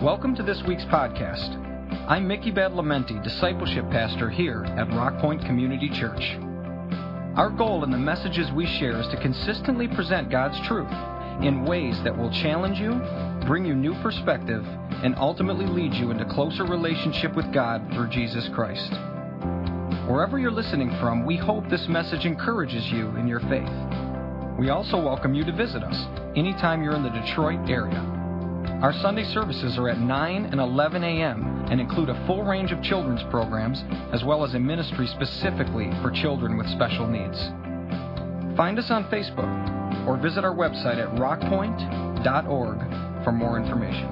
Welcome to this week's podcast. I'm Mickey Badalamenti, Discipleship Pastor here at Rock Point Community Church. Our goal in the messages we share is to consistently present God's truth in ways that will challenge you, bring you new perspective, and ultimately lead you into closer relationship with God through Jesus Christ. Wherever you're listening from, we hope this message encourages you in your faith. We also welcome you to visit us anytime you're in the Detroit area. Our Sunday services are at 9 and 11 a.m. and include a full range of children's programs, as well as a ministry specifically for children with special needs. Find us on Facebook or visit our website at rockpoint.org for more information.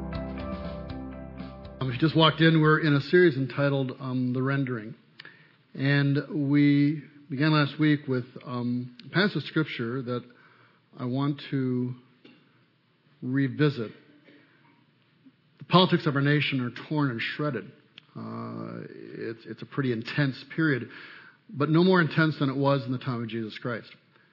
If you just walked in, we're in a series entitled The Rendering. And we began last week with a passage of Scripture that I want to revisit. The politics of our nation are torn and shredded. It's a pretty intense period, but no more intense than it was in the time of Jesus Christ.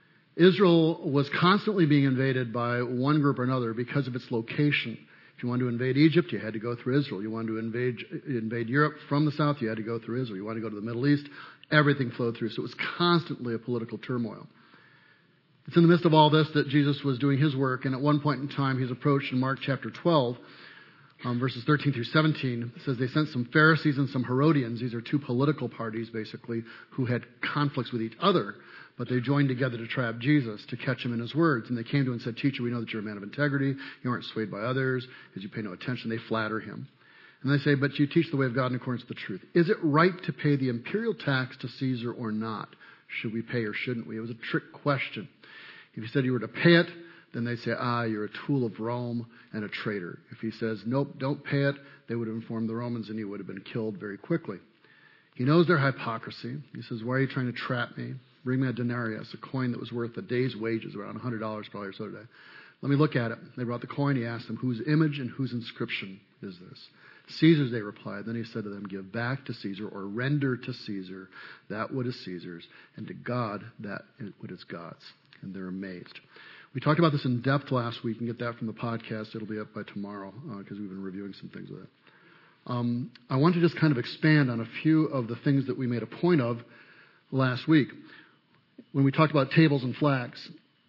Israel was constantly being invaded by one group or another because of its location. If you wanted to invade Egypt, you had to go through Israel. You wanted to invade Europe from the south, you had to go through Israel. You wanted to go to the Middle East, everything flowed through. So it was constantly a political turmoil. It's in the midst of all this that Jesus was doing his work, and at one point in time he's approached in Mark chapter 12, verses 13 through 17. It says they sent some Pharisees and some Herodians. These are two political parties, basically, who had conflicts with each other, but they joined together to trap Jesus, to catch him in his words. And they came to him and said, "Teacher, we know that you're a man of integrity. You aren't swayed by others, because you pay no attention." They flatter him. And they say, "But you teach the way of God in accordance with the truth. Is it right to pay the imperial tax to Caesar or not? Should we pay or shouldn't we?" It was a trick question. If he said you were to pay it, then they'd say, "You're a tool of Rome and a traitor." If he says, "Nope, don't pay it," they would have informed the Romans and he would have been killed very quickly. He knows their hypocrisy. He says, "Why are you trying to trap me? Bring me a denarius, a coin that was worth a day's wages, around $100 probably or so today. Let me look at it." They brought the coin. He asked them, "Whose image and whose inscription is this?" "Caesar's," they replied. Then he said to them, "Give back to Caesar, or render to Caesar that what is Caesar's, and to God that what is God's." And they're amazed. We talked about this in depth last week. You can get that from the podcast. It'll be up by tomorrow because we've been reviewing some things with it. I want to just kind of expand on a few of the things that we made a point of last week. When we talked about tables and flags,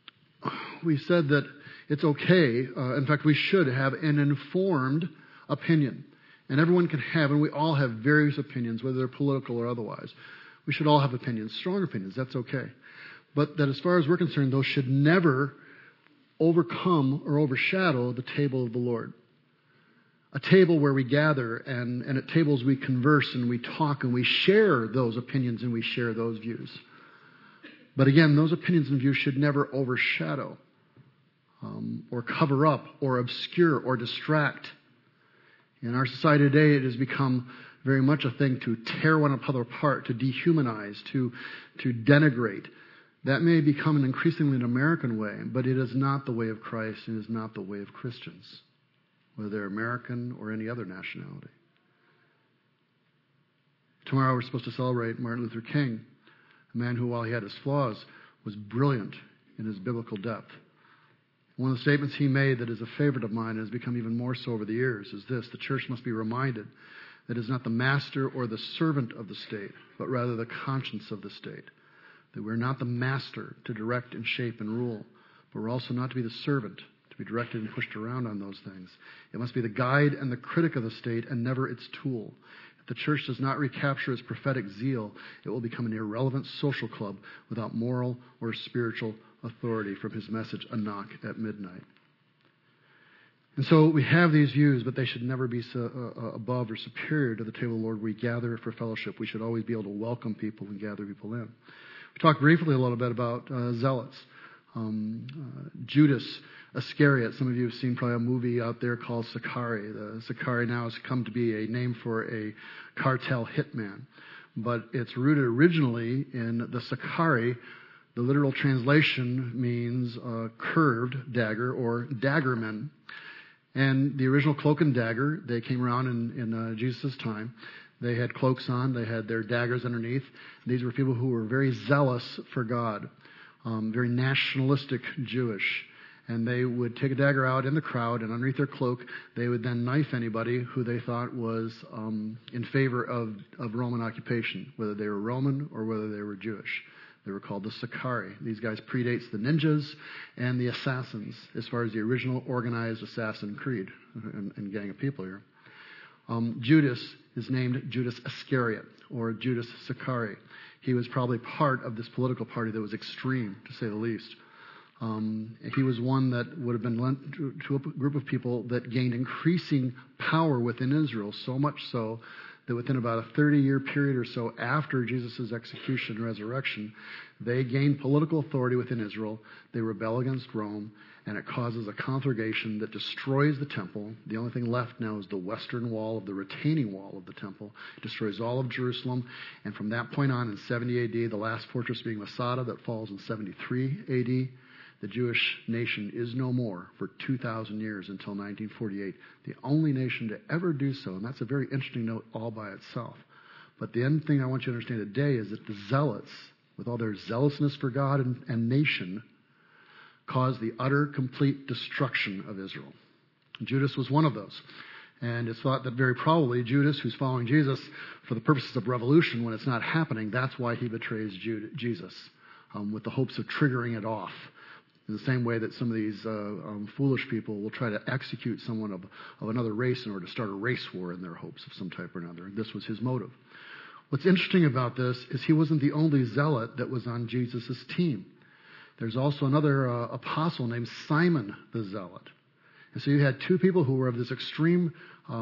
we said that it's okay. In fact, we should have an informed opinion. And everyone can have, and we all have various opinions, whether they're political or otherwise. We should all have opinions, strong opinions. That's okay. But that as far as we're concerned, those should never overcome or overshadow the table of the Lord. A table where we gather, and at tables we converse and we talk and we share those opinions and we share those views. But again, those opinions and views should never overshadow or cover up or obscure or distract. In our society today, it has become very much a thing to tear one another apart, to dehumanize, to denigrate. That may become an increasingly an American way, but it is not the way of Christ. It is not the way of Christians, whether they're American or any other nationality. Tomorrow we're supposed to celebrate Martin Luther King, a man who, while he had his flaws, was brilliant in his biblical depth. One of the statements he made that is a favorite of mine and has become even more so over the years is this: the church must be reminded that it is not the master or the servant of the state, but rather the conscience of the state. That we're not the master to direct and shape and rule, but we're also not to be the servant to be directed and pushed around on those things. It must be the guide and the critic of the state and never its tool. If the church does not recapture its prophetic zeal, it will become an irrelevant social club without moral or spiritual authority from his message, "A knock at midnight." And so we have these views, but they should never be above or superior to the table of the Lord. We gather for fellowship. We should always be able to welcome people and gather people in. We talked briefly a little bit about zealots. Judas Iscariot. Some of you have seen probably a movie out there called Sicarii. The Sicarii now has come to be a name for a cartel hitman. But it's rooted originally in the Sicarii. The literal translation means curved dagger or daggerman. And the original cloak and dagger, they came around in Jesus' time. They had cloaks on. They had their daggers underneath. These were people who were very zealous for God, very nationalistic Jewish. and they would take a dagger out in the crowd, and underneath their cloak, they would then knife anybody who they thought was in favor of Roman occupation, whether they were Roman or whether they were Jewish. They were called the Sicarii. These guys predates the ninjas and the assassins as far as the original organized assassin creed and gang of people here. Judas is named Judas Iscariot or Judas Sicarii. He was probably part of this political party that was extreme, to say the least. He was one that would have been lent to a group of people that gained increasing power within Israel, so much so that within about a 30-year period or so after Jesus' execution and resurrection, they gained political authority within Israel. They rebel against Rome, and it causes a conflagration that destroys the temple. The only thing left now is the western wall of the retaining wall of the temple. It destroys all of Jerusalem, and from that point on in 70 A.D., the last fortress being Masada that falls in 73 A.D., the Jewish nation is no more for 2,000 years until 1948. The only nation to ever do so, and that's a very interesting note all by itself. But the end thing I want you to understand today is that the Zealots, with all their zealousness for God and nation, caused the utter, complete destruction of Israel. Judas was one of those. And it's thought that very probably Judas, who's following Jesus for the purposes of revolution when it's not happening, that's why he betrays Jesus, with the hopes of triggering it off. In the same way that some of these foolish people will try to execute someone of another race in order to start a race war in their hopes of some type or another. This was his motive. What's interesting about this is he wasn't the only zealot that was on Jesus' team. There's also another apostle named Simon the Zealot. And so you had two people who were of this extreme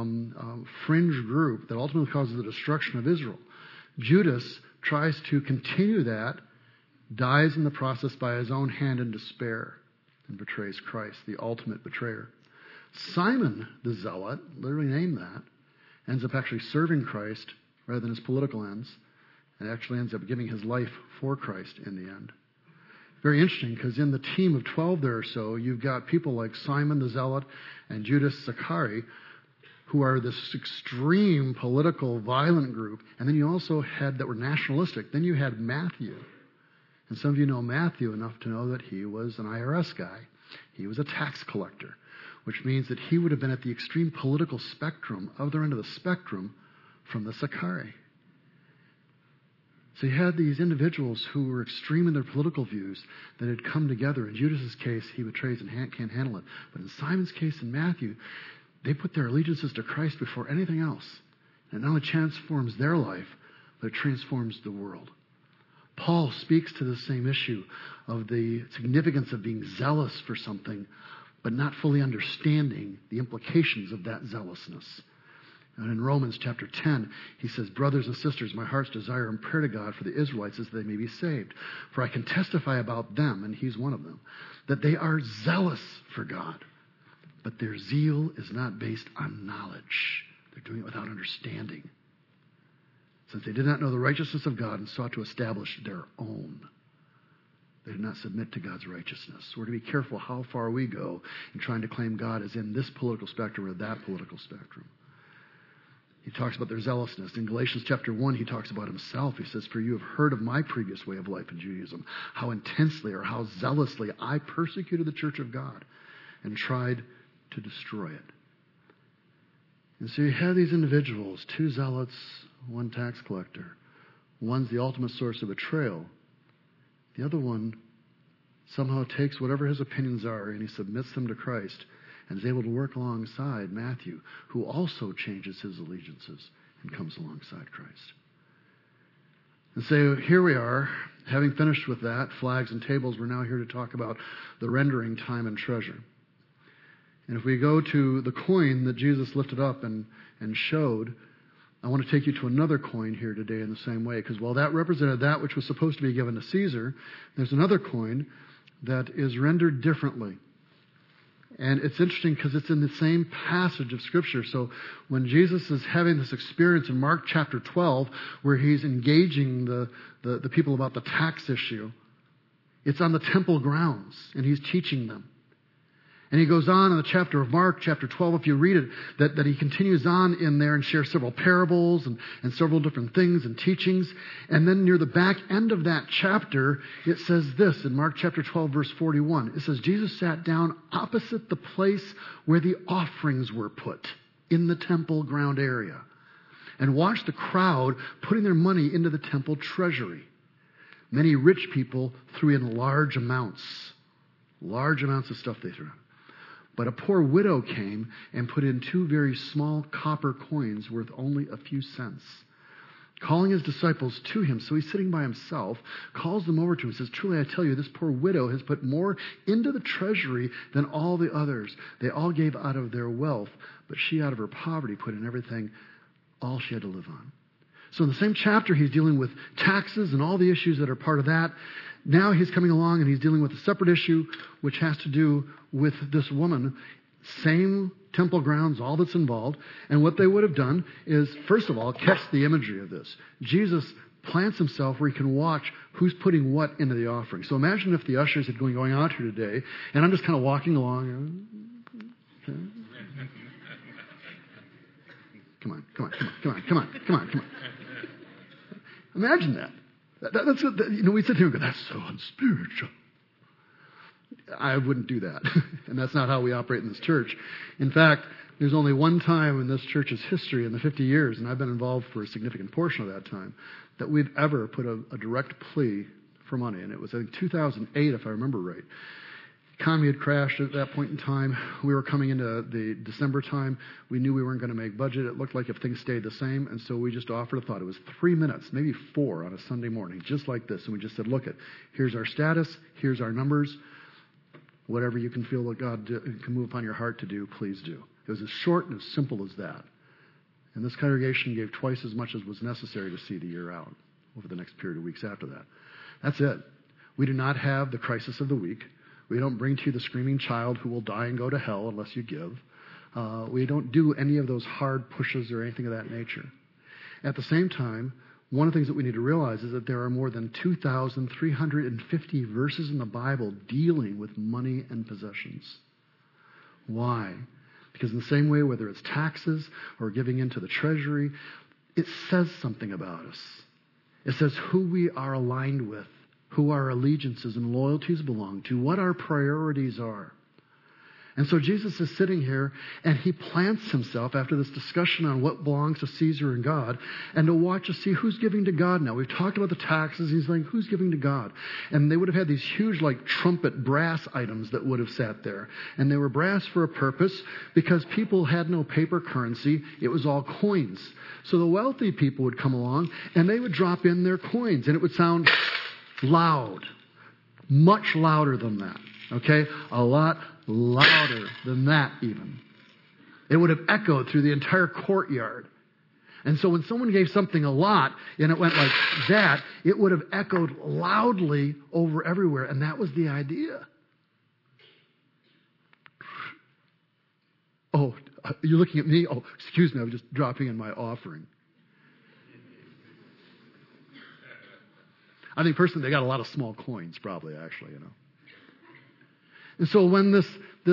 fringe group that ultimately causes the destruction of Israel. Judas tries to continue that, dies in the process by his own hand in despair, and betrays Christ, the ultimate betrayer. Simon the Zealot, literally named that, ends up actually serving Christ rather than his political ends, and actually ends up giving his life for Christ in the end. Very interesting, because in the team of 12 there or so, you've got people like Simon the Zealot and Judas Sicarii, who are this extreme political violent group, and then you also had that were nationalistic. Then you had Matthew. And some of you know Matthew enough to know that he was an IRS guy. He was a tax collector, which means that he would have been at the extreme political spectrum, other end of the spectrum, from the Sicarii. So you had these individuals who were extreme in their political views that had come together. In Judas' case, he betrays and can't handle it. But in Simon's case and Matthew, they put their allegiances to Christ before anything else. And it not only transforms their life, but it transforms the world. Paul speaks to the same issue of the significance of being zealous for something, but not fully understanding the implications of that zealousness. And in Romans chapter 10, he says, "Brothers and sisters, my heart's desire and prayer to God for the Israelites is that they may be saved. For I can testify about them," and he's one of them, "that they are zealous for God. But their zeal is not based on knowledge." They're doing it without understanding. Since they did not know the righteousness of God and sought to establish their own, they did not submit to God's righteousness. So we're to be careful how far we go in trying to claim God is in this political spectrum or that political spectrum. He talks about their zealousness. In Galatians chapter 1, he talks about himself. He says, "For you have heard of my previous way of life in Judaism, how intensely or how zealously I persecuted the church of God and tried to destroy it." And so you have these individuals, two zealots, one tax collector. One's the ultimate source of betrayal. The other one somehow takes whatever his opinions are and he submits them to Christ and is able to work alongside Matthew, who also changes his allegiances and comes alongside Christ. And so here we are, having finished with that, flags and tables, we're now here to talk about the rendering, time, and treasure. And if we go to the coin that Jesus lifted up and showed, I want to take you to another coin here today in the same way, because while that represented that which was supposed to be given to Caesar, there's another coin that is rendered differently. And it's interesting because it's in the same passage of Scripture. So when Jesus is having this experience in Mark chapter 12, where he's engaging the people about the tax issue, it's on the temple grounds, and he's teaching them. And he goes on in the chapter of Mark, chapter 12, if you read it, that he continues on in there and shares several parables and several different things and teachings. And then near the back end of that chapter, it says this in Mark chapter 12, verse 41. It says, Jesus sat down opposite the place where the offerings were put in the temple ground area and watched the crowd putting their money into the temple treasury. Many rich people threw in large amounts of stuff they threw. But a poor widow came and put in 2 very small copper coins worth only a few cents. Calling his disciples to him, so he's sitting by himself, calls them over to him and says, truly I tell you, this poor widow has put more into the treasury than all the others. They all gave out of their wealth, but she out of her poverty put in everything, all she had to live on. So in the same chapter, he's dealing with taxes and all the issues that are part of that. Now he's coming along and he's dealing with a separate issue, which has to do with this woman. Same temple grounds, all that's involved. And what they would have done is, first of all, catch the imagery of this. Jesus plants himself where he can watch who's putting what into the offering. So imagine if the ushers had been going out here today, and I'm just kind of walking along. Okay. Come on. Imagine that. That's what, we sit here and go, that's so unspiritual. I wouldn't do that. And that's not how we operate in this church. In fact, there's only one time in this church's history, in the 50 years, and I've been involved for a significant portion of that time, that we've ever put a direct plea for money. And it was, I think, 2008, if I remember right. The economy had crashed at that point in time. We were coming into the December time. We knew we weren't going to make budget. It looked like if things stayed the same. And so we just offered a thought. It was 3 minutes, maybe 4 on a Sunday morning, just like this. And we just said, look, here's our status. Here's our numbers. Whatever you can feel that God can move upon your heart to do, please do. It was as short and as simple as that. And this congregation gave twice as much as was necessary to see the year out over the next period of weeks after that. That's it. We do not have the crisis of the week. We don't bring to you the screaming child who will die and go to hell unless you give. We don't do any of those hard pushes or anything of that nature. At the same time, one of the things that we need to realize is that there are more than 2,350 verses in the Bible dealing with money and possessions. Why? Because in the same way, whether it's taxes or giving into the treasury, it says something about us. It says who we are aligned with, who our allegiances and loyalties belong to, what our priorities are. And so Jesus is sitting here, and he plants himself after this discussion on what belongs to Caesar and God, and to watch to see who's giving to God now. We've talked about the taxes. He's like, who's giving to God? And they would have had these huge, like, trumpet brass items that would have sat there. And they were brass for a purpose because people had no paper currency. It was all coins. So the wealthy people would come along, and they would drop in their coins, and it would sound loud, much louder than that. Okay? A lot louder than that even. It would have echoed through the entire courtyard. And so when someone gave something a lot and it went like that, it would have echoed loudly over everywhere. And that was the idea. Oh, you're looking at me? Oh, excuse me, I was just dropping in my offering. I think personally they got a lot of small coins probably, actually, And so when this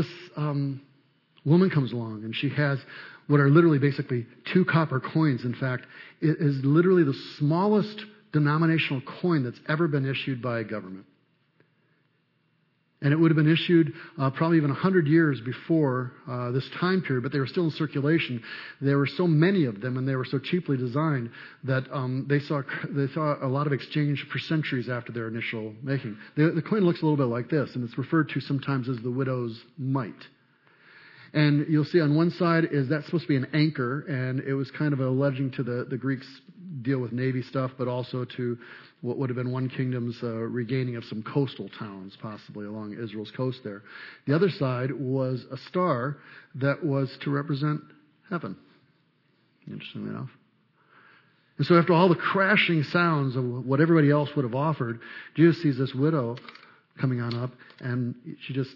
woman comes along and she has what are literally basically 2 copper coins, in fact, it is literally the smallest denominational coin that's ever been issued by a government. And it would have been issued probably even 100 years before this time period, but they were still in circulation. There were so many of them, and they were so cheaply designed that they saw a lot of exchange for centuries after their initial making. The coin looks a little bit like this, and it's referred to sometimes as the widow's mite. And you'll see on one side is that's supposed to be an anchor, and it was kind of alleging to the Greeks deal with navy stuff, but also to what would have been one kingdom's regaining of some coastal towns, possibly along Israel's coast there. The other side was a star that was to represent heaven, interestingly enough. And so after all the crashing sounds of what everybody else would have offered, Jesus sees this widow coming on up, and she just...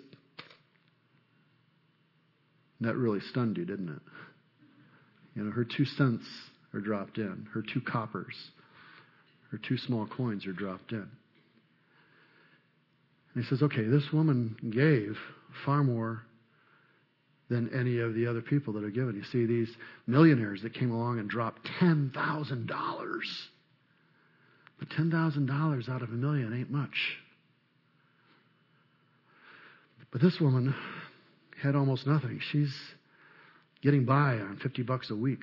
That really stunned you, didn't it? Her 2 cents are dropped in. Her 2 coppers. Her 2 small coins are dropped in. And he says, okay, this woman gave far more than any of the other people that are given. You see these millionaires that came along and dropped $10,000. But $10,000 out of $1 million ain't much. But this woman had almost nothing. She's getting by on $50 a week.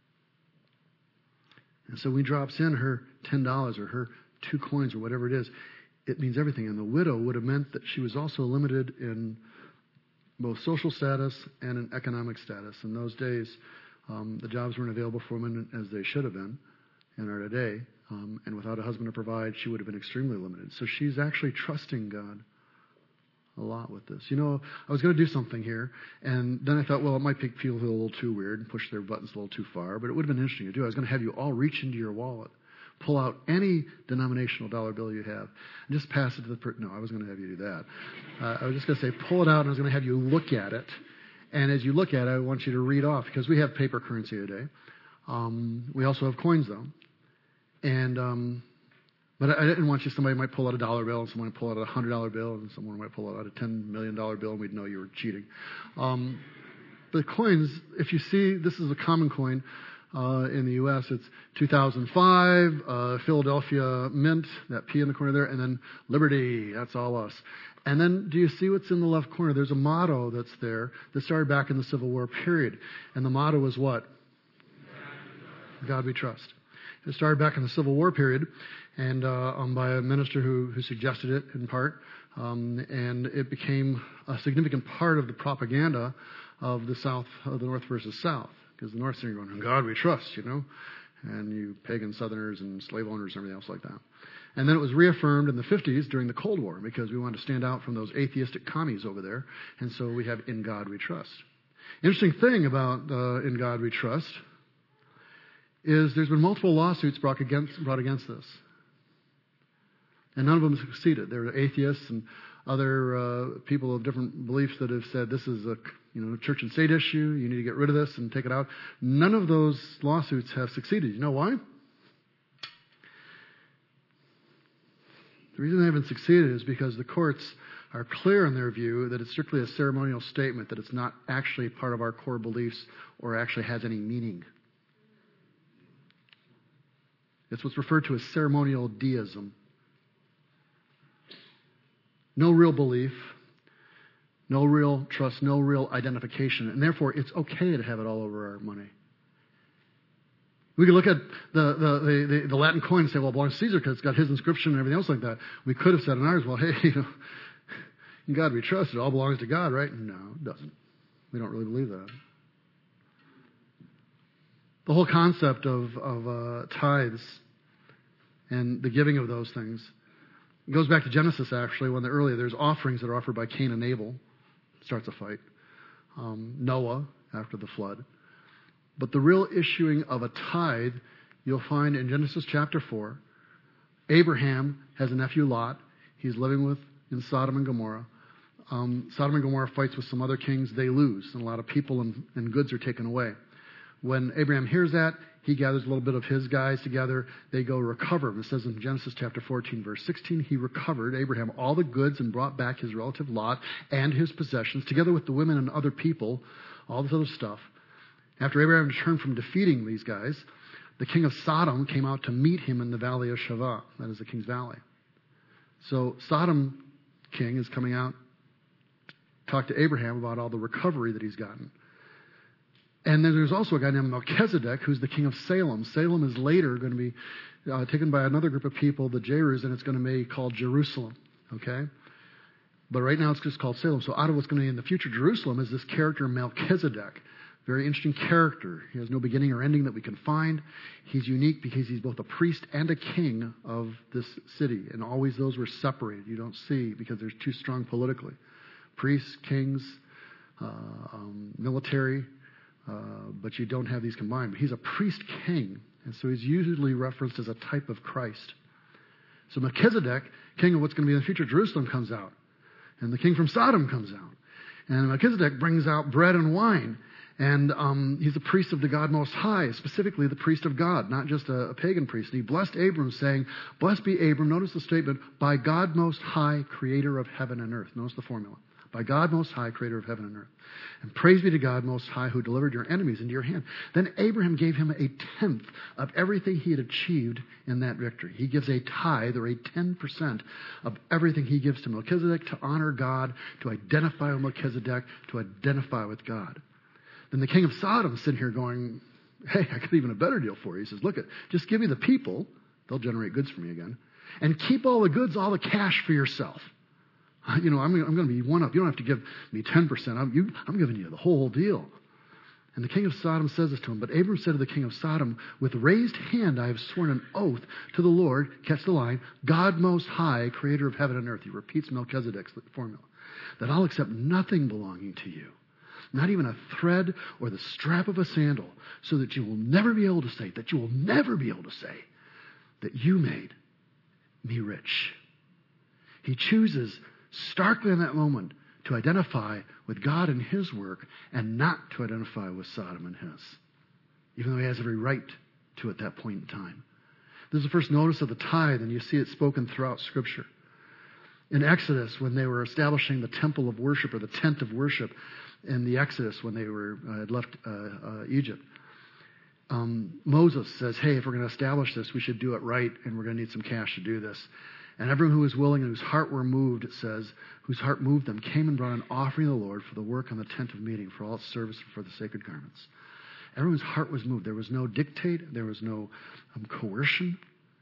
And so when he drops in her $10 or her 2 coins or whatever it is, it means everything. And the widow would have meant that she was also limited in both social status and in economic status. In those days, the jobs weren't available for women as they should have been and are today. And without a husband to provide, she would have been extremely limited. So she's actually trusting God a lot with this. You know, I was going to do something here, and then I thought, well, it might make people feel a little too weird and push their buttons a little too far, but it would have been interesting to do. I was going to have you all reach into your wallet, pull out any denominational dollar bill you have, and just pass it to the person. No, I was going to have you do that. I was just going to say, pull it out, and I was going to have you look at it. And as you look at it, I want you to read off, because we have paper currency today. We also have coins, though. And but I didn't want you, somebody might pull out a dollar bill, and someone might pull out a $100 bill, and someone might pull out a $10 million bill, and we'd know you were cheating. The coins, if you see, this is a common coin in the U.S. It's 2005, Philadelphia Mint, that P in the corner there, and then Liberty, that's all us. And then do you see what's in the left corner? There's a motto that's there that started back in the Civil War period. And the motto was what? God we trust. It started back in the Civil War period, and by a minister who suggested it in part, and it became a significant part of the propaganda of the South, of the North versus South, because the North are going, "In God we trust," you know, and you pagan Southerners and slave owners and everything else like that. And then it was reaffirmed in the 50s during the Cold War, because we wanted to stand out from those atheistic commies over there, and so we have "In God we trust." Interesting thing about "In God we trust" is there's been multiple lawsuits brought against this. And none of them succeeded. There were atheists and other people of different beliefs that have said this is a church and state issue, you need to get rid of this and take it out. None of those lawsuits have succeeded. You know why? The reason they haven't succeeded is because the courts are clear in their view that it's strictly a ceremonial statement, that it's not actually part of our core beliefs or actually has any meaning. It's what's referred to as ceremonial deism. No real belief, no real trust, no real identification, and therefore it's okay to have it all over our money. We could look at the Latin coin and say, well, it belongs to Caesar because it's got his inscription and everything else like that. We could have said in ours, well, hey, in God we trust, it all belongs to God, right? No, it doesn't. We don't really believe that. The whole concept of tithes and the giving of those things goes back to Genesis, actually, when there's offerings that are offered by Cain and Abel. Starts a fight. Noah, after the flood. But the real issuing of a tithe, you'll find in Genesis chapter 4. Abraham has a nephew, Lot. He's living in Sodom and Gomorrah. Sodom and Gomorrah fights with some other kings. They lose, and a lot of people and goods are taken away. When Abraham hears that, he gathers a little bit of his guys together. They go recover. It says in Genesis chapter 14, verse 16, he recovered, Abraham, all the goods and brought back his relative Lot and his possessions, together with the women and other people, all this other stuff. After Abraham returned from defeating these guys, the king of Sodom came out to meet him in the valley of Shavah. That is the king's valley. So Sodom king is coming out to talk to Abraham about all the recovery that he's gotten. And then there's also a guy named Melchizedek, who's the king of Salem. Salem is later going to be taken by another group of people, the Jerus, and it's going to be called Jerusalem. Okay? But right now it's just called Salem. So out of what's going to be in the future Jerusalem is this character Melchizedek. Very interesting character. He has no beginning or ending that we can find. He's unique because he's both a priest and a king of this city. And always those were separated. You don't see because they're too strong politically. Priests, kings, military, but you don't have these combined. But he's a priest king, and so he's usually referenced as a type of Christ. So Melchizedek, king of what's going to be in the future Jerusalem, comes out. And the king from Sodom comes out. And Melchizedek brings out bread and wine. And he's a priest of the God Most High, specifically the priest of God, not just a pagan priest. And he blessed Abram, saying, "Blessed be Abram," notice the statement, "by God Most High, creator of heaven and earth." Notice the formula. by God Most High, creator of heaven and earth. And praise be to God Most High, who delivered your enemies into your hand. Then Abraham gave him a tenth of everything he had achieved in that victory. He gives a tithe, or a 10% of everything he gives to Melchizedek to honor God, to identify with Melchizedek, to identify with God. Then the king of Sodom is sitting here going, hey, I got even a better deal for you. He says, look, just give me the people. They'll generate goods for me again. And keep all the goods, all the cash for yourself. I'm going to be one up. You don't have to give me 10%. I'm giving you the whole deal. And the king of Sodom says this to him. But Abram said to the king of Sodom, with raised hand I have sworn an oath to the Lord, catch the line, God Most High, creator of heaven and earth. He repeats Melchizedek's formula. That I'll accept nothing belonging to you. Not even a thread or the strap of a sandal, so that you will never be able to say, that you made me rich. He chooses starkly in that moment to identify with God and his work and not to identify with Sodom and his, even though he has every right to at that point in time. This is the first notice of the tithe, and you see it spoken throughout Scripture. In Exodus, when they were establishing the temple of worship, or the tent of worship, in the Exodus when they had left Egypt, Moses says, hey, if we're going to establish this, we should do it right, and we're going to need some cash to do this. And everyone who was willing and whose heart were moved, it says, whose heart moved them, came and brought an offering to the Lord for the work on the tent of meeting, for all its service, and for the sacred garments. Everyone's heart was moved. There was no dictate. There was no coercion.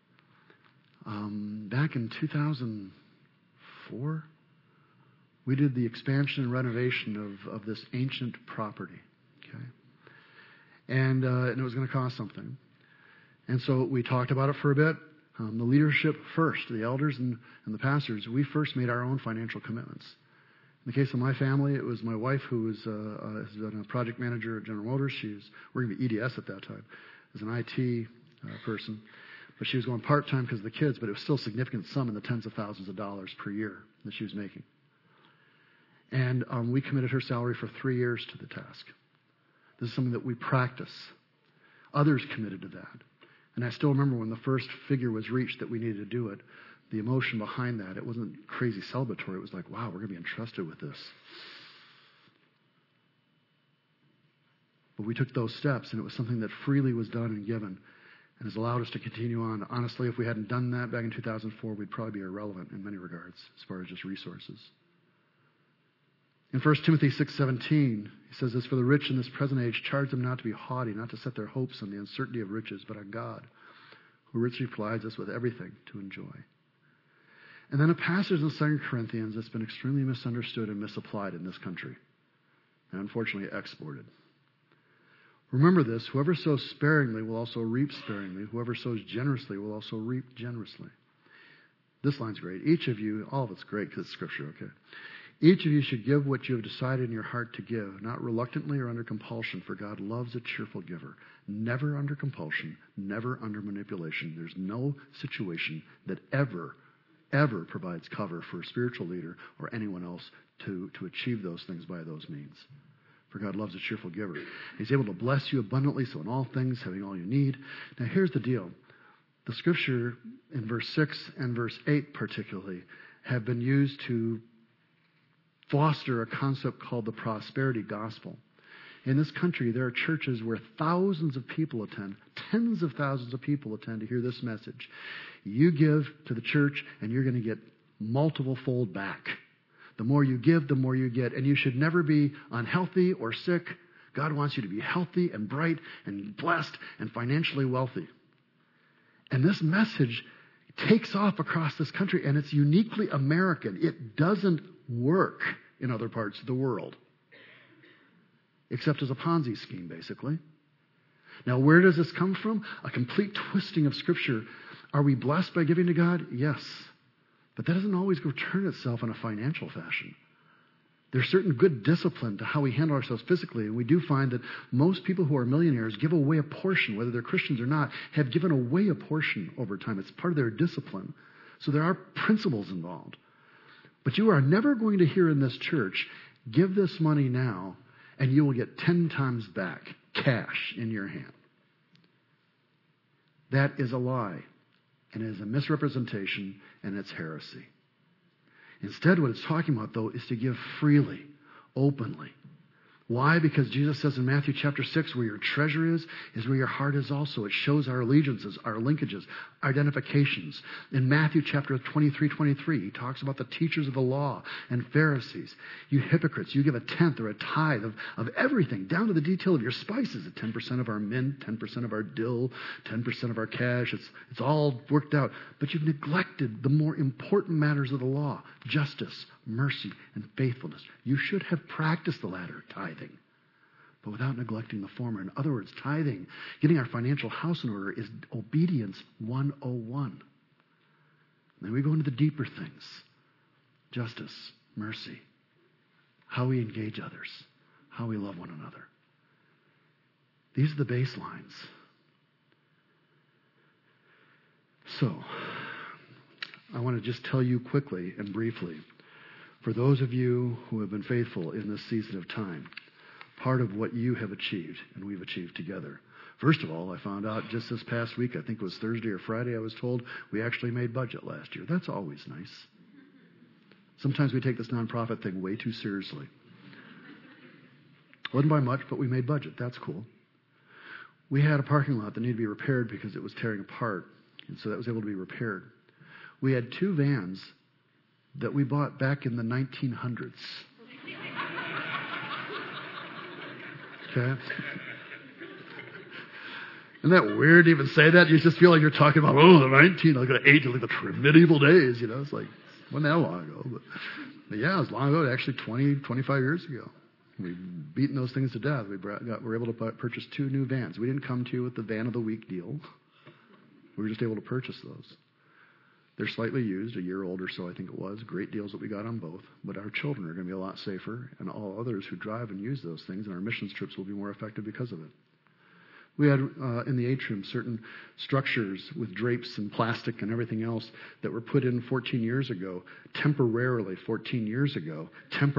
Back in 2004, we did the expansion and renovation of this ancient property. Okay, and it was going to cost something. And so we talked about it for a bit. The leadership first, the elders and the pastors, we first made our own financial commitments. In the case of my family, it was my wife who has been a project manager at General Motors. She was working at EDS at that time as an IT person. But she was going part-time because of the kids, but it was still a significant sum in the tens of thousands of dollars per year that she was making. And we committed her salary for 3 years to the task. This is something that we practice. Others committed to that. And I still remember when the first figure was reached that we needed to do it, the emotion behind that. It wasn't crazy celebratory. It was like, wow, we're going to be entrusted with this. But we took those steps, and it was something that freely was done and given, and has allowed us to continue on. Honestly, if we hadn't done that back in 2004, we'd probably be irrelevant in many regards as far as just resources. In 1 Timothy 6:17, he says this, for the rich in this present age, charge them not to be haughty, not to set their hopes on the uncertainty of riches, but on God, who richly provides us with everything to enjoy. And then a passage in 2 Corinthians that's been extremely misunderstood and misapplied in this country, and unfortunately exported. Remember this, whoever sows sparingly will also reap sparingly. Whoever sows generously will also reap generously. This line's great. Each of you, all of it's great because it's Scripture, okay? Each of you should give what you have decided in your heart to give, not reluctantly or under compulsion, for God loves a cheerful giver. Never under compulsion, never under manipulation. There's no situation that ever provides cover for a spiritual leader or anyone else to achieve those things by those means. For God loves a cheerful giver. He's able to bless you abundantly, so in all things, having all you need. Now here's the deal. The Scripture in verse 6 and verse 8 particularly have been used to foster a concept called the prosperity gospel. In this country, there are churches where thousands of people attend, tens of thousands of people attend to hear this message. You give to the church, and you're going to get multiple fold back. The more you give, the more you get. And you should never be unhealthy or sick. God wants you to be healthy and bright and blessed and financially wealthy. And this message takes off across this country, and it's uniquely American. It doesn't work in other parts of the world, except as a Ponzi scheme, basically. Now, where does this come from? A complete twisting of Scripture. Are we blessed by giving to God? Yes. But that doesn't always return itself in a financial fashion. There's certain good discipline to how we handle ourselves physically, and we do find that most people who are millionaires give away a portion, whether they're Christians or not, have given away a portion over time. It's part of their discipline. So there are principles involved. But you are never going to hear in this church, give this money now, and you will get 10 times back, cash in your hand. That is a lie, and it is a misrepresentation, and it's heresy. Instead, what it's talking about, though, is to give freely, openly. Why? Because Jesus says in Matthew chapter 6, where your treasure is where your heart is also. It shows our allegiances, our linkages, our identifications. In Matthew chapter 23, he talks about the teachers of the law and Pharisees. You hypocrites, you give a tenth or a tithe of everything, down to the detail of your spices. 10% of our mint, 10% of our dill, 10% of our cash. It's all worked out. But you've neglected the more important matters of the law: justice, mercy, and faithfulness. You should have practiced the latter, tithing, but without neglecting the former. In other words, tithing, getting our financial house in order, is obedience 101. Then we go into the deeper things: justice, mercy, how we engage others, how we love one another. These are the baselines. So, I want to just tell you quickly and briefly, for those of you who have been faithful in this season of time, part of what you have achieved and we've achieved together. First of all, I found out just this past week, I think it was Thursday or Friday, I was told we actually made budget last year. That's always nice. Sometimes we take this nonprofit thing way too seriously. Wasn't by much, but we made budget. That's cool. We had a parking lot that needed to be repaired because it was tearing apart, and so that was able to be repaired. We had 2 vans that we bought back in the 1900s. Okay? Isn't that weird to even say that? You just feel like you're talking about, the medieval days, It's like, wasn't that long ago. But yeah, it was long ago, actually 20, 25 years ago. We've beaten those things to death. We were able to purchase 2 new vans. We didn't come to you with the van of the week deal. We were just able to purchase those. They're slightly used, a year old or so, I think it was. Great deals that we got on both. But our children are going to be a lot safer, and all others who drive and use those things, and our missions trips will be more effective because of it. We had in the atrium certain structures with drapes and plastic and everything else that were put in 14 years ago, temporarily 14 years ago,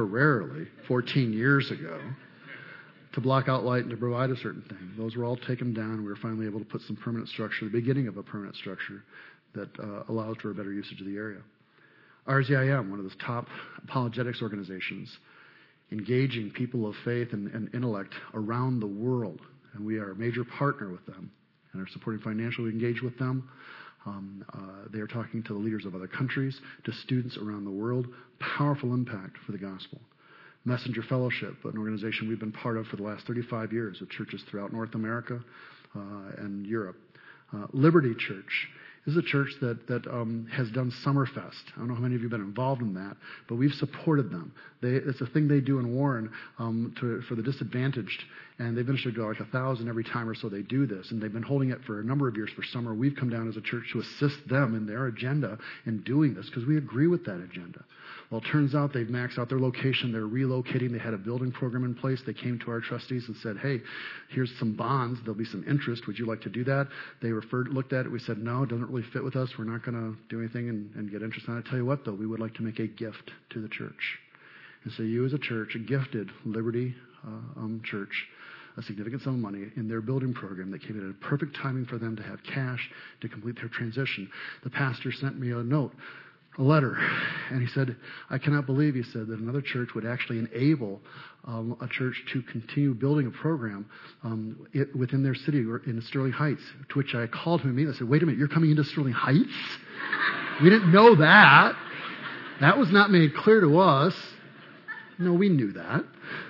to block out light and to provide a certain thing. Those were all taken down. We were finally able to put some permanent structure, the beginning of a permanent structure, that allows for a better usage of the area. RZIM, one of the top apologetics organizations, engaging people of faith and intellect around the world. And we are a major partner with them and are supporting financially engaged with them. They are talking to the leaders of other countries, to students around the world. Powerful impact for the gospel. Messenger Fellowship, an organization we've been part of for the last 35 years with churches throughout North America and Europe. Liberty Church. This is a church that has done Summerfest. I don't know how many of you have been involved in that, but we've supported them. It's a thing they do in Warren for the disadvantaged, and they've managed to do like 1,000 every time or so they do this, and they've been holding it for a number of years for summer. We've come down as a church to assist them in their agenda in doing this because we agree with that agenda. Well, it turns out they've maxed out their location. They're relocating. They had a building program in place. They came to our trustees and said, hey, here's some bonds. There'll be some interest. Would you like to do that? They looked at it. We said, no, it doesn't really fit with us. We're not going to do anything and get interest on it. I tell you what, though, we would like to make a gift to the church. And so you as a church gifted Liberty Church a significant sum of money in their building program that came in at a perfect timing for them to have cash to complete their transition. The pastor sent me a letter, and he said, I cannot believe, he said, that another church would actually enable a church to continue building a program within their city or in Sterling Heights, to which I called him immediately. I said, wait a minute, you're coming into Sterling Heights? We didn't know that. That was not made clear to us. No, we knew that.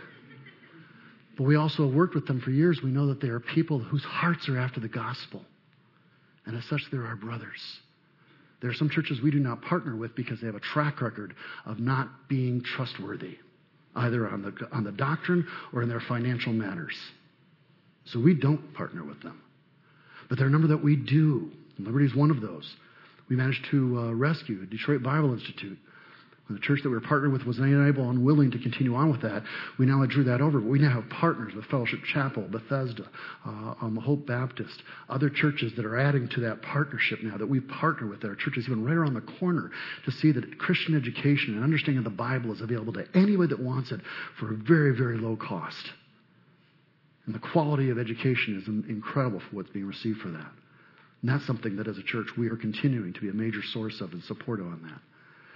But we also have worked with them for years. We know that they are people whose hearts are after the gospel. And as such, they're our brothers. There are some churches we do not partner with because they have a track record of not being trustworthy, either on the doctrine or in their financial matters. So we don't partner with them. But there are a number that we do. Liberty is one of those. We managed to rescue Detroit Bible Institute. When the church that we were partnered with was unable and unwilling to continue on with that, we now drew that over. But we now have partners with Fellowship Chapel, Bethesda, Hope Baptist, other churches that are adding to that partnership now that we partner with. There are churches even right around the corner to see that Christian education and understanding of the Bible is available to anybody that wants it for a very, very low cost. And the quality of education is incredible for what's being received for that. And that's something that as a church we are continuing to be a major source of and support on that.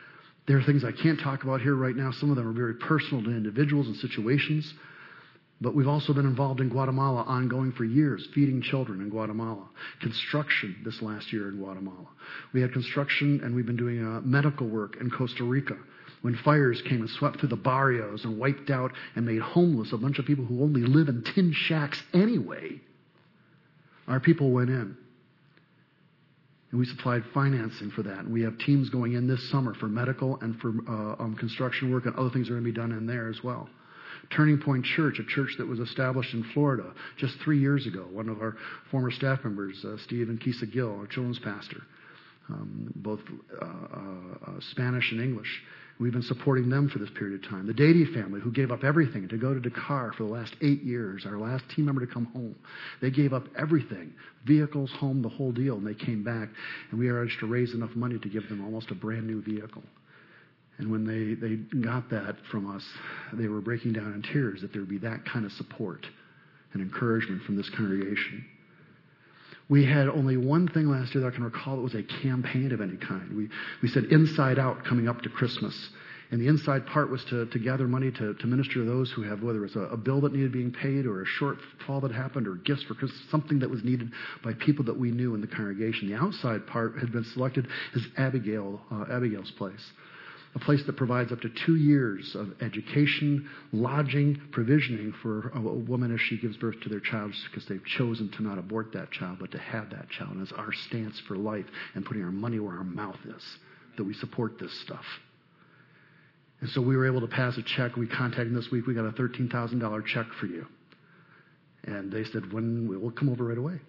There are things I can't talk about here right now. Some of them are very personal to individuals and situations. But we've also been involved in Guatemala ongoing for years, feeding children in Guatemala. Construction this last year in Guatemala. We had construction, and we've been doing medical work in Costa Rica. When fires came and swept through the barrios and wiped out and made homeless a bunch of people who only live in tin shacks anyway, our people went in. And we supplied financing for that. And we have teams going in this summer for medical and for construction work, and other things are going to be done in there as well. Turning Point Church, a church that was established in Florida just 3 years ago. One of our former staff members, Steve and Kisa Gill, our children's pastor, both Spanish and English. We've been supporting them for this period of time. The Dady family, who gave up everything to go to Dakar for the last 8 years, our last team member to come home. They gave up everything, vehicles, home, the whole deal, and they came back. And we managed to raise enough money to give them almost a brand new vehicle. And when they got that from us, they were breaking down in tears that there would be that kind of support and encouragement from this congregation. We had only one thing last year that I can recall that was a campaign of any kind. We said Inside Out coming up to Christmas. And the inside part was to gather money to minister to those who have, whether it's a bill that needed being paid or a shortfall that happened or gifts for Christmas, something that was needed by people that we knew in the congregation. The outside part had been selected as Abigail's Place. A place that provides up to 2 years of education, lodging, provisioning for a woman as she gives birth to their child, just because they've chosen to not abort that child, but to have that child. And it's our stance for life and putting our money where our mouth is, that we support this stuff. And so we were able to pass a check. We contacted them this week. We got a $13,000 check for you. And they said, we'll come over right away.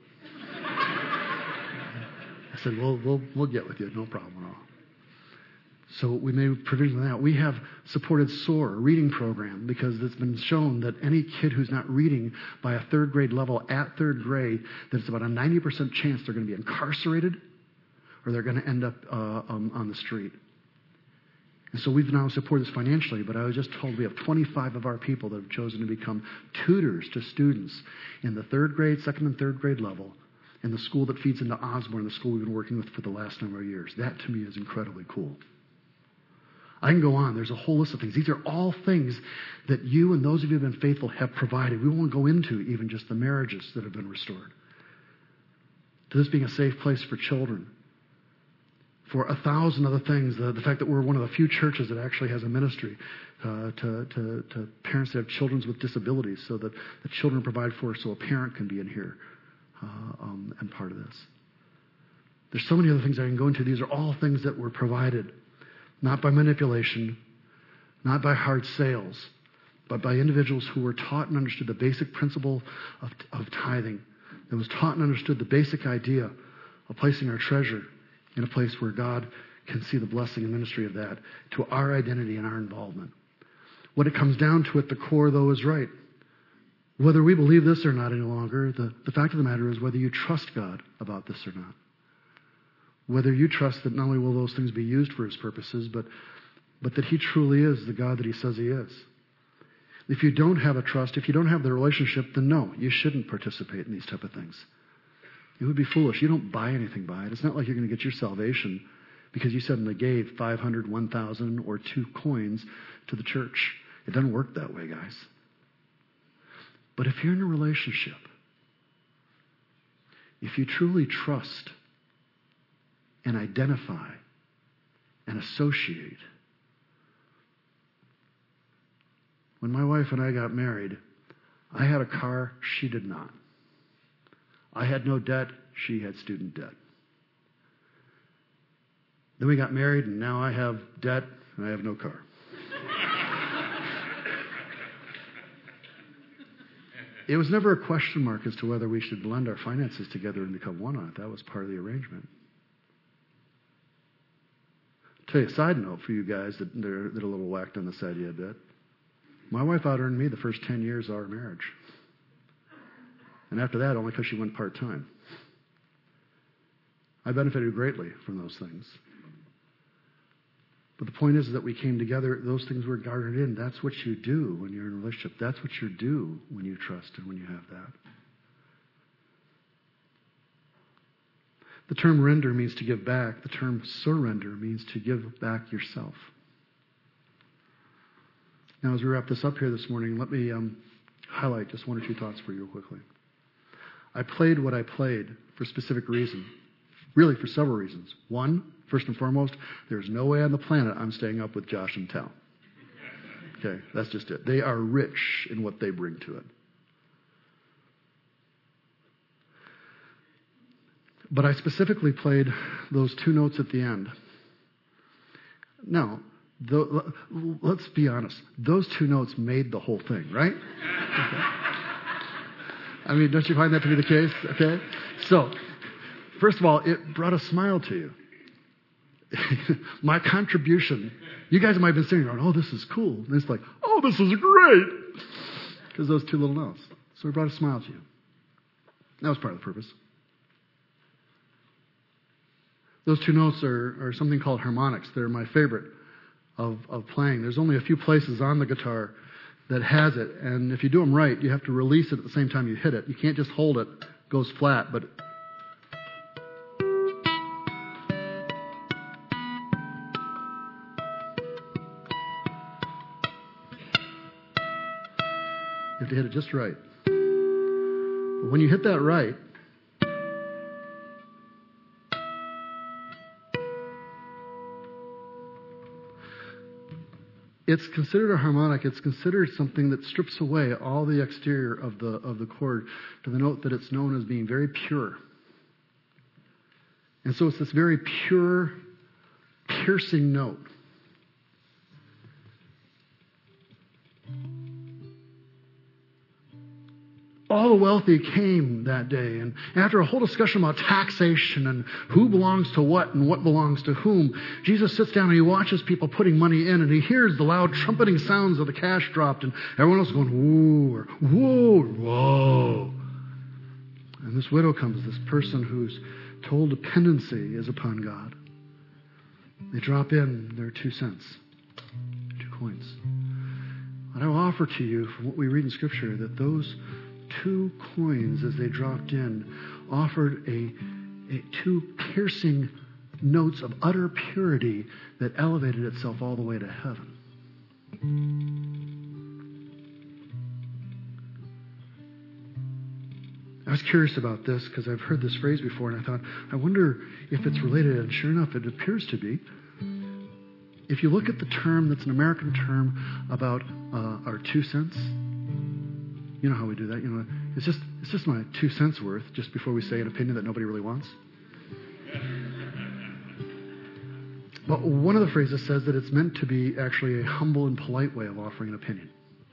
I said, we'll get with you. No problem at all. So we made provision for that. We have supported SOAR, a reading program, because it's been shown that any kid who's not reading by a third grade level at third grade, that it's about a 90% chance they're going to be incarcerated or they're going to end up on the street. And so we've now supported this financially, but I was just told we have 25 of our people that have chosen to become tutors to students in the third grade, second and third grade level, in the school that feeds into Osborne, the school we've been working with for the last number of years. That, to me, is incredibly cool. I can go on. There's a whole list of things. These are all things that you and those of you who have been faithful have provided. We won't go into even just the marriages that have been restored. To this being a safe place for children. For 1,000 other things. The fact that we're one of the few churches that actually has a ministry to parents that have children with disabilities, so that the children provide for, so a parent can be in here and part of this. There's so many other things I can go into. These are all things that were provided. Not by manipulation, not by hard sales, but by individuals who were taught and understood the basic principle of tithing, that was taught and understood the basic idea of placing our treasure in a place where God can see the blessing and ministry of that to our identity and our involvement. What it comes down to at the core, though, is right. Whether we believe this or not any longer, the fact of the matter is whether you trust God about this or not. Whether you trust that not only will those things be used for His purposes, but that He truly is the God that He says He is. If you don't have a trust, if you don't have the relationship, then no, you shouldn't participate in these type of things. It would be foolish. You don't buy anything by it. It's not like you're going to get your salvation because you suddenly gave 500, 1,000, or 2 coins to the church. It doesn't work that way, guys. But if you're in a relationship, if you truly trust and identify and associate. When my wife and I got married, I had a car, she did not. I had no debt, she had student debt. Then we got married, and now I have debt, and I have no car. It was never a question mark as to whether we should blend our finances together and become one on it. That was part of the arrangement. Tell you a side note for you guys that are a little whacked on this idea a bit. My wife out-earned me the first 10 years of our marriage. And after that, only because she went part-time. I benefited greatly from those things. But the point is that we came together, those things were garnered in. That's what you do when you're in a relationship. That's what you do when you trust and when you have that. The term render means to give back. The term surrender means to give back yourself. Now, as we wrap this up here this morning, let me highlight just one or two thoughts for you real quickly. I played what I played for a specific reason, really for several reasons. One, first and foremost, there's no way on the planet I'm staying up with Josh and Tal. Okay, that's just it. They are rich in what they bring to it. But I specifically played those two notes at the end. Now, let's be honest. Those two notes made the whole thing, right? Okay. I mean, don't you find that to be the case? Okay. So, first of all, it brought a smile to you. My contribution, you guys might have been sitting around, oh, this is cool. And it's like, oh, this is great. Because those two little notes. So it brought a smile to you. That was part of the purpose. Those two notes are something called harmonics. They're my favorite of playing. There's only a few places on the guitar that has it. And if you do them right, you have to release it at the same time you hit it. You can't just hold it. It goes flat, but you have to hit it just right. But when you hit that right, it's considered a harmonic. It's considered something that strips away all the exterior of the chord to the note that it's known as being very pure. And so it's this very pure, piercing note. All the wealthy came that day, and after a whole discussion about taxation and who belongs to what and what belongs to whom, Jesus sits down and he watches people putting money in, and he hears the loud trumpeting sounds of the cash dropped, and everyone else going, woo, or whoa, whoa. And this widow comes, this person whose total dependency is upon God. They drop in their 2 cents, 2 coins. And I will offer to you, from what we read in Scripture, that those 2 coins, as they dropped in, offered a 2 piercing notes of utter purity that elevated itself all the way to heaven. I was curious about this because I've heard this phrase before, and I thought, I wonder if it's related, and sure enough, it appears to be. If you look at the term that's an American term about our 2 cents, you know how we do that. You know, it's just my 2 cents worth just before we say an opinion that nobody really wants. But one of the phrases says that it's meant to be actually a humble and polite way of offering an opinion.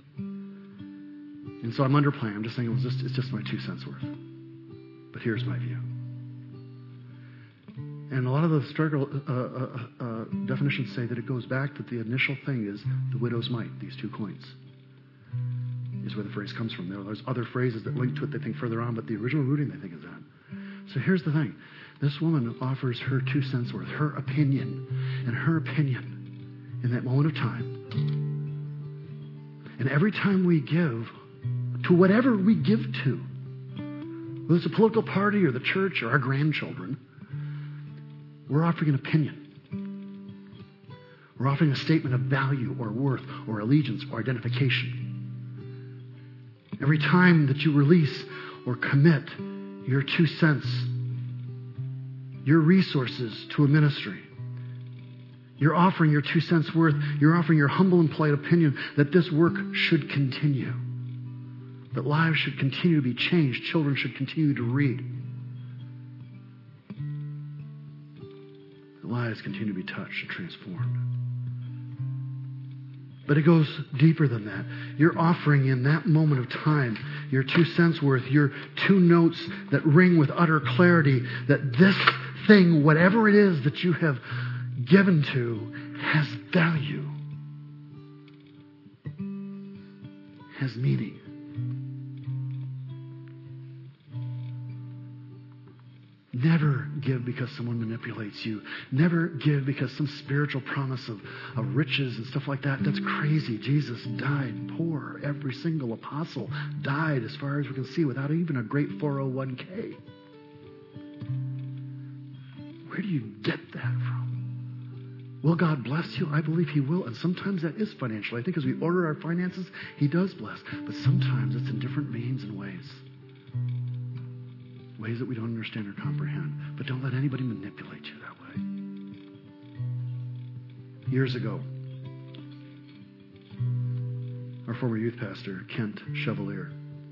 And so I'm underplaying. I'm just saying it's just my 2 cents worth. But here's my view. And a lot of the struggle definitions say that it goes back that the initial thing is the widow's mite, these 2 coins. Is where the phrase comes from. There's other phrases that link to it, they think further on, but the original rooting, they think, is that. So here's the thing. This woman offers her 2 cents worth, her opinion, and her opinion in that moment of time. And every time we give to whatever we give to, whether it's a political party or the church or our grandchildren, we're offering an opinion. We're offering a statement of value or worth or allegiance or identification. Every time that you release or commit your 2 cents, your resources to a ministry, you're offering your 2 cents worth, you're offering your humble and polite opinion that this work should continue, that lives should continue to be changed, children should continue to read, that lives continue to be touched and transformed. But it goes deeper than that. You're offering in that moment of time your 2 cents worth, your 2 notes that ring with utter clarity that this thing, whatever it is that you have given to, has value, has meaning. Never give because someone manipulates you. Never give because some spiritual promise of riches and stuff like that. That's crazy. Jesus died poor. Every single apostle died, as far as we can see, without even a great 401k. Where do you get that from? Will God bless you? I believe He will. And sometimes that is financial. I think as we order our finances, He does bless. But sometimes it's in different means and ways. Ways that we don't understand or comprehend. But don't let anybody manipulate you that way. Years ago, our former youth pastor, Kent Chevalier,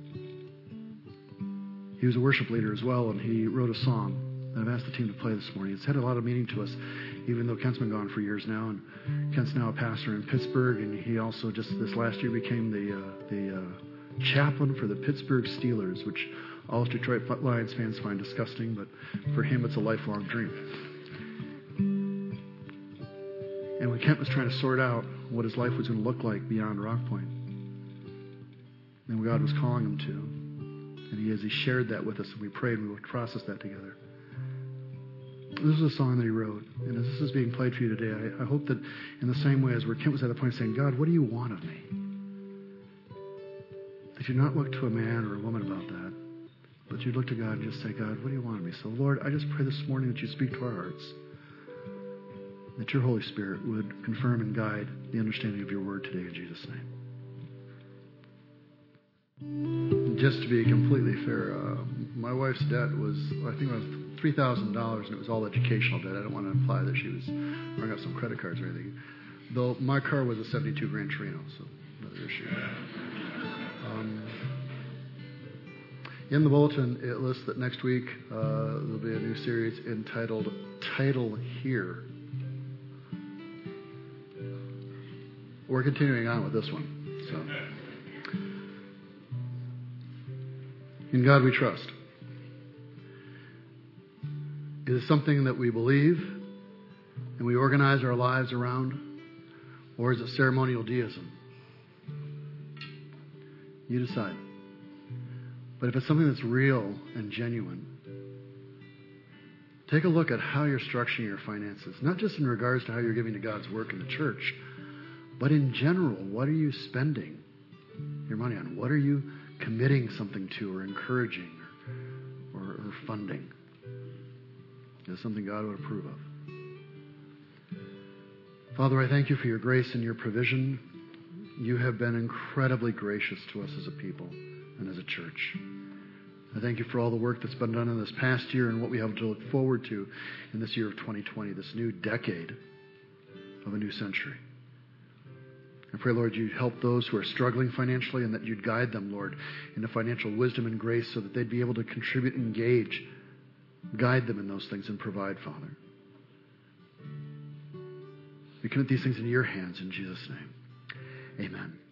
he was a worship leader as well, and he wrote a song that I've asked the team to play this morning. It's had a lot of meaning to us, even though Kent's been gone for years now, and Kent's now a pastor in Pittsburgh, and he also just this last year became the chaplain for the Pittsburgh Steelers, which all Detroit Lions fans find disgusting, but for him it's a lifelong dream. And when Kent was trying to sort out what his life was going to look like beyond Rock Point, and what God was calling him to, and as he shared that with us, and we prayed, and we processed that together. This is a song that he wrote, and as this is being played for you today, I hope that in the same way as where Kent was at the point saying, God, what do you want of me? That you not look to a man or a woman about that, but you look to God and just say, God, what do you want of me? So Lord, I just pray this morning that you speak to our hearts, that your Holy Spirit would confirm and guide the understanding of your word today in Jesus' name. Just to be completely fair, my wife's debt was, I think it was $3,000, and it was all educational debt. I don't want to imply that she was running up some credit cards or anything. Though my car was a 72 Grand Torino, so another issue. In the bulletin, it lists that next week there'll be a new series entitled Title Here. We're continuing on with this one. So, in God we trust. Is it something that we believe and we organize our lives around, or is it ceremonial deism? You decide. But if it's something that's real and genuine, take a look at how you're structuring your finances, not just in regards to how you're giving to God's work in the church, but in general, what are you spending your money on? What are you committing something to or encouraging or funding? Is it something God would approve of? Father, I thank you for your grace and your provision. You have been incredibly gracious to us as a people and as a church. I thank you for all the work that's been done in this past year and what we have to look forward to in this year of 2020, this new decade of a new century. I pray, Lord, you'd help those who are struggling financially and that you'd guide them, Lord, into financial wisdom and grace so that they'd be able to contribute and engage. Guide them in those things and provide, Father. We commit these things into your hands in Jesus' name. Amen.